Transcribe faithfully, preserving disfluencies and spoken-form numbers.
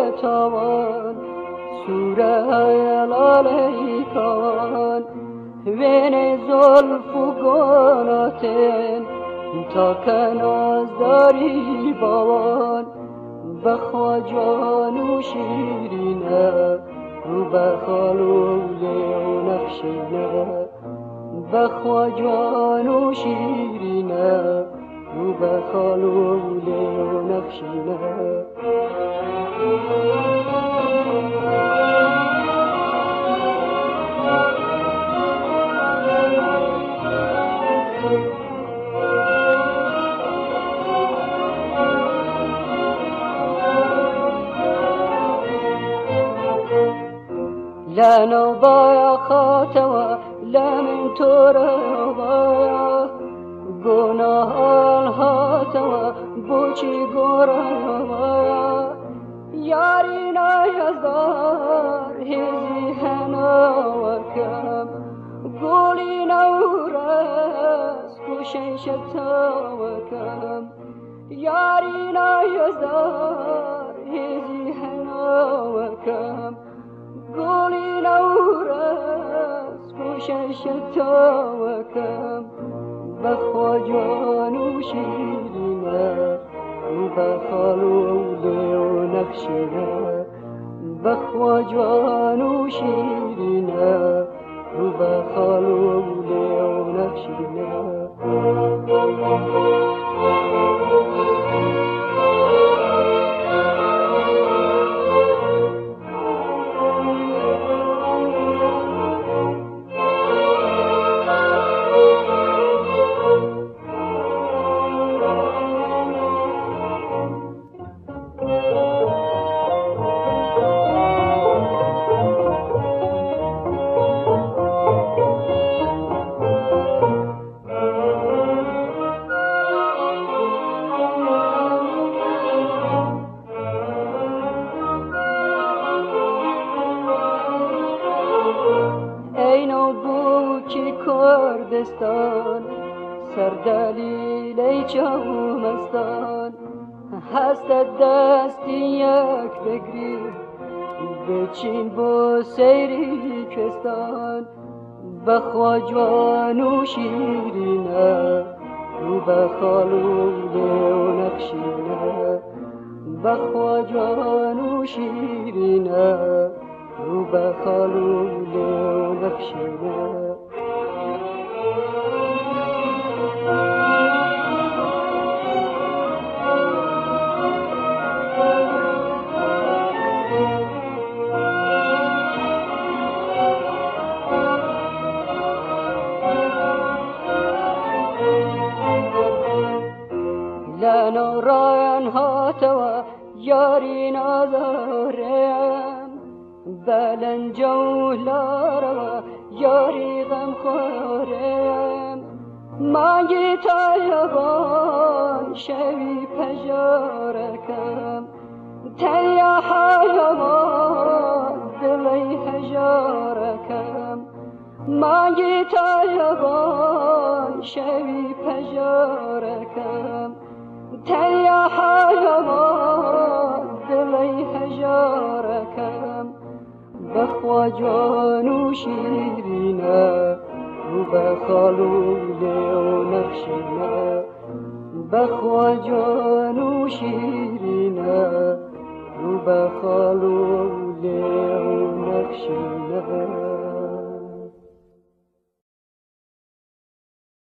تاوان سوره لالی کان وین زلف و گناتن تا کناز داری بوان بخوا جان و شیرینه رو بخال و نقشینه بخوا جان و شیرینه رو بخال و نقشینه لا نوبايا خاتوا لا من توربايا گناه الهاتوا بوچی گورايا یاری نایزار هزی هناوکم گولی نورس کشن شتاوکم یاری نایزار هزی هناوکم گولی نورس کشن شتاوکم بخوا جان و شیرینه و بخال و و نقشینه بخوا جان و شیرینه و بخال و و نقشینه کردستان سر دلیل ای چومستان هست دستی یک بگری بچین با سیری کستان بخوا جوان و شیرینه رو بخال و نقشینه بخوا جوان و شیرینه رو بخال و نقشینه لانو راین هاتوا یاری نازارم بلن جولاروا یاری غم خورم مانگی تایبان شوی پجارکم تیا حیوان دلی هجارکم مانگی تایبان شوی پجارکم تیا حیوان دلی هجارکم بخوا جان و شیرینه رو بخال و نقشینه بخوا جان و شیرینه رو بخال و نقشینه